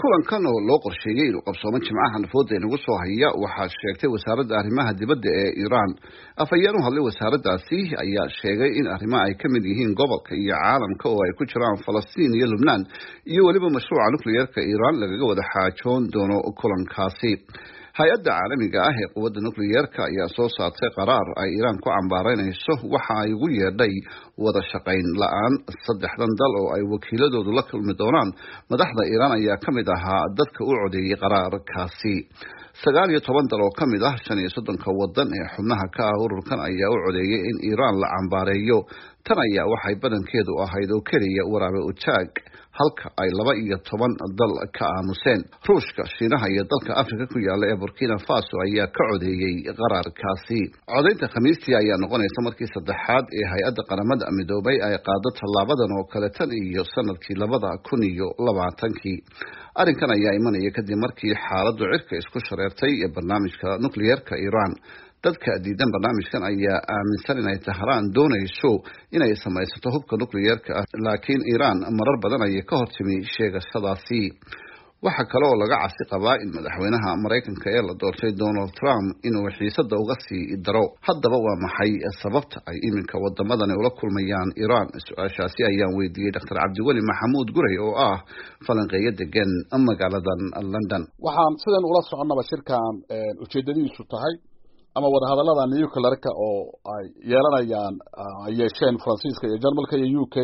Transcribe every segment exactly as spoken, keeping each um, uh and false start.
kulankan oo loo qorsheeyay inuu qabsoomo jimcahan fooda inagu soo haya waxaa sheegtay wasaaradda arrimaha dibadda ee Iran. afhayeen u hadlay wasaaraddaasi ayaa sheegay in arrimaha ay ka mid yihiin gobolka iyo caalamka oo ay ku jiraan Falastiin iyo Lubnaan iyo waliba mashruuca nukliyeerka Iran lagaga wada xaajoon doono kulankaasi. hay-adda caalamiga ah ee quwadda nukliyeerka ayaa soo saartay qaraar ay Iran ku cambaareynayso waxa ay ugu yeedhay wada shaqayn la-aan saddexdan dal oo ay wakiiladoodu la kulmi doonaan. madaxda Iran ayaa ka mid ahaa dadka u codeeyay qaraarkaasi. sagaal iyo toban dal oo ka mid ah shan iyo soddonka wadan ee xubnaha ka ah ururkan ayaa u codeeyay in Iran la cambaareeyo. tan ayaa waxay badankeedu ahayd oo keliya waraabe ujaag halka ay laba iyo toban dal ka aamuseen. ruushka, shiinaha iyo dalka afrika ku yaala ee burkina faso ayaa ka codeeyay qaraarkaasi. codaynta khamiistii ayaa noqonaysa markii saddexaad ee hay-adda qaramada midoobay ay qaado tallaabadan oo kale tan iyo sanadkii labada kun iyo labaatankii. arrinkan ayaa imanaya kadib markii xaaladdu cirka isku shareertay ee barnaamijka nukliyeerka Iran. dadka diidan barnaamijkan ayaa aaminsan inay Tahraan doonayso inay samaysato hubka nukliyeerka ah, laakiin Iran marar badan ayay ka hortimi sheegashadaasi. waxa kale oo laga cabsi qabaa in madaxweynaha Mareykanka ee la doortay Donald Trump inuu xiisada uga sii daro. haddaba waa maxay sababta ay iminka wadamadan ula kulmayaan Iran? su-aashaasi ayaan weydiiyey Dr Cabdiweli Maxamuud Guray oo ah falanqeeyo degan magaaladan London. waxaan sidan ula soconaba shirkan ujeedadiisu tahay ama wada hadallada nuclearka oo ay yeelanayaan ay yeesheen Faransiiska iyo Jarmalka iyo U K.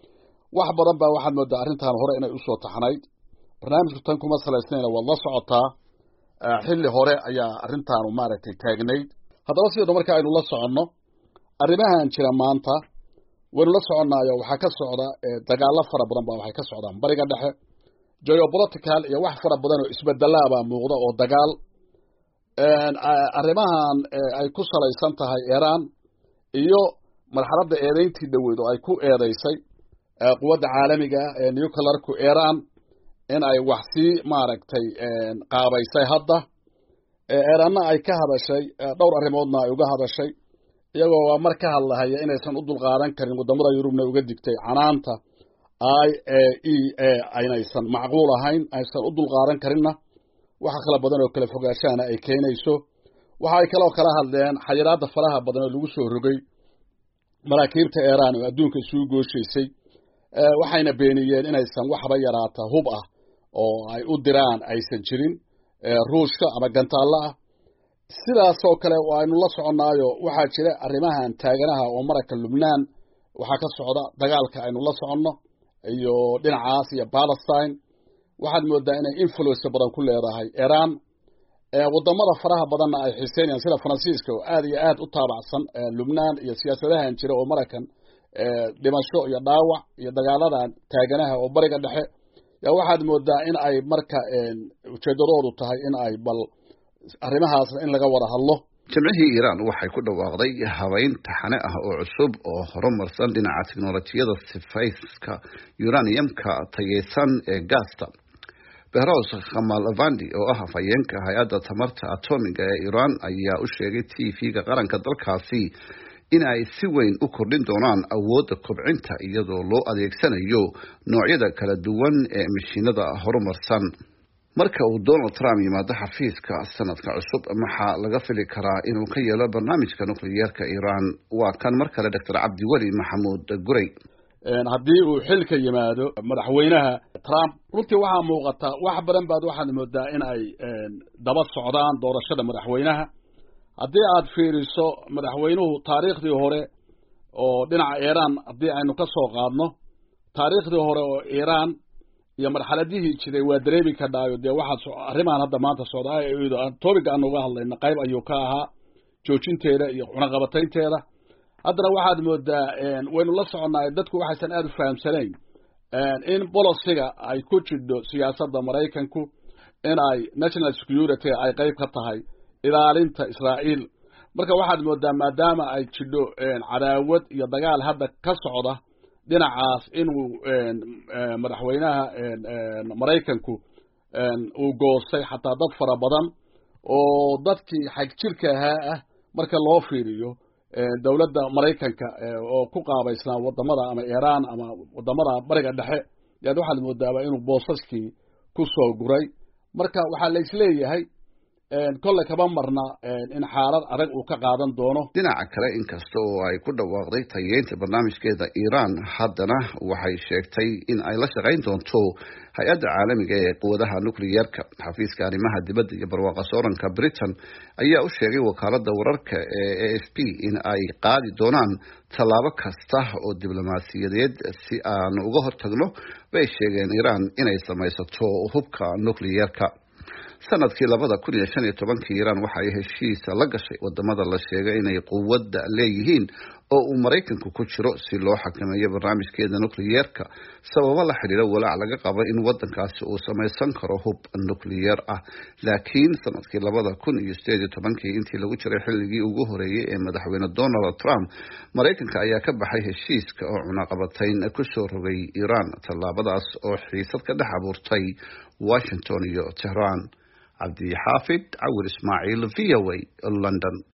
wax badan baa waxaad moodaa arrintan hore inay u soo taxanayd. barnaamijku tan kuma salaysnayna waa la socotaa. xilli hore ayaa arrintan maaragtay taagnayd. haddaba sidoo marka aynu la soconno arrimahan jira maanta waynu la soconaayo waxaa ka socda dagaalo fara badan baa waxay ka socdaan bariga dhexe. geopolitical iyo wax fara badan oo isbedelaa baa muuqda oo dagaal arrimahan ay ku salaysan tahay Iran iyo marxaladda eedeyntii dhaweyd oo ay ku eedeysay quwadda caalamiga ee nuclearku Iran in ay wax si maaragtay qaabaysay hadda Iranna ay ka hadashay dhowr arrimoodna ay uga hadashay iyagoo mar ka hadlahaya inaysan u dulqaadan karin wadamada Yurubna uga digtay canaanta I A E A aynaysan macquul ahayn aysan u dulqaadan karinna waxa kala badan oo kala fogaashana ay keenayso. waxa ay kala kala hadleen xayiraadda faraha badan oo lagu soo rogay maraakiibta Iran oo adduunka isugu gooshaysay. waxayna beeniyeen inaysan waxba yaraata hub ah oo ay u diraan aysan jirin ruushka ama gantaalla ah. sidaas oo kale waaynu la soconaayo waxaa jira arrimahan taaganaha oo marka Lubnaan waxa ka socda dagaalka aynu la soconno iyo dhinacaas iyo Palestine. waxaad moodaa inay influence badan ku leedahay Iran. ee wadamada faraha badanna ay xiiseynayaan sida Faransiiska oo aad iyo aad u taabacsan Lubnaan iyo siyaasadahan jira oo Mareykan ee dhimasho iyo dhaawac iyo dagaalada taaganaha oo bariga dhexe yaa waxaad moodaa in ay marka ujeedadoodu tahay in ay bal arrimahaas in laga wada hadlo. jimcihii Iran waxay ku dhawaaqday habayn taxane ah oo cusub oo horumarsan dhinaca tiknoolajiyada sifayska uraniumka tayeysan ee gaasta. Behrouz Khamalvandi oo ah afhayeenka hay-adda tamarta atomiga ee Iran ayaa u sheegay T V-ga qaranka dalkaasi in ay si weyn u kordhin doonaan awoodda kobcinta iyadoo loo adeegsanayo noocyada kala duwan ee mashiinada horumarsan. marka uu Donald Trump yimaado xafiiska sanadka cusub maxaa laga fili karaa inuu ka yeelo barnaamijka nukliyeerka Iran? waa kan mar kale Dr Cabdiweli Maxamuud Guray. haddii uu xilka yimaado madaxweynaha Trump runtii waxaa muuqata wax badan baad waxaad moodaa in ay daba socdaan doorashada madaxweynaha. haddii aad fiiriso madaxweynuhu taariikhdii hore oo dhinaca Iran haddii aynu ka soo qaadno taariikhdii hore oo Iran iyo marxaladihii jiray waa dareemi ka dhaayo dee waxa arrimahan hadda maanta socda ee topic aan uga hadlayna qayb ayuu ka ahaa joojinteeda iyo cunaqabataynteeda. haddana waxaad moodaa waynu la soconaa dadku waxaysan aad u fahamsanayn in policy-ga ay ku jidho siyaasadda Mareykanku in ay national security ay qayb ka tahay ilaalinta Israa'iil. marka waxaad moodaa maadaama ay jidho cadaawad iyo dagaal hadda ka socda dhinacaas inuu madaxweynaha Mareykanku uu goostay xataa dad fara badan oo dadkii xag jirka ahaa ah marka loo fiiriyo dawladda Mareykanka oo ku qaabaysnaa wadamada ama Iran ama wadamada bariga dhexe yaad waxaad moodaa inuu boosaskii ku soo guray marka waxaa la isleeyahay kolley kaba marna in xaalad adag uu ka qaadan doono. dhinaca kale inkasta oo ay ku dhawaaqday tayeynta barnaamijkeeda Iran haddana waxay sheegtay in ay la shaqayn doonto hay-adda caalamiga ee quwadaha nuclear-ka. xafiiska arrimaha dibadda iyo barwaaqo sooranka Britain ayaa u sheegay wakaaladda wararka ee A F P in ay qaadi doonaan tallaabo kasta oo diblomaasiyadeed si aan uga hortagno bay sheegeen Iran inay samaysato hubka nuclear-ka. sanadkii labada kun iyo shan iyo tobankii Iran waxa ay heshiis la gashay wadamada la sheegay inay quwadda leeyihiin oo uu Mareykanku ku jiro si loo xakameeyo barnaamijkeeda nuclear-ka sababo la xiriira walaac laga qabo in wadankaasi uu samaysan karo hub nuclear ah. laakiin sanadkii labada kun iyo sideed iyo tobankii intii lagu jiray xilligii ugu horeeyay ee madaxweyne Donald Trump, Mareykanka ayaa ka baxay heshiiska oo cunaqabatayn ku soo rogay Iran, tallaabadaas oo xiisad ka dhex abuurtay Washington iyo Tehran. عبد الحافظ عور إسماعيل في London.